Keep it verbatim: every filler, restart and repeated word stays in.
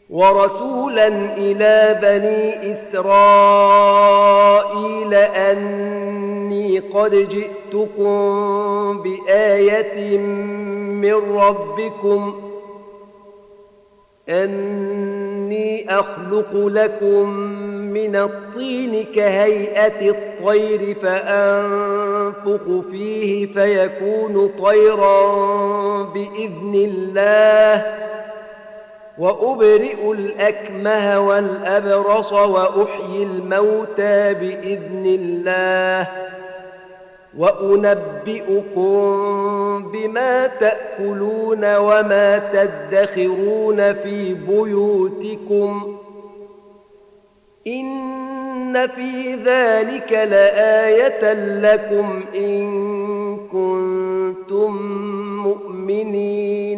ورسولا إلى بني إسرائيل أني قد جئتكم بآية من ربكم أني أخلق لكم من الطين كهيئة الطير فأنفخ فيه فيكون طيرا بإذن الله وأبرئ الأكمه والأبرص وأحيي الموتى بإذن الله وأنبئكم بما تأكلون وما تدخرون في بيوتكم إن في ذلك لآية لكم إن كنتم مؤمنين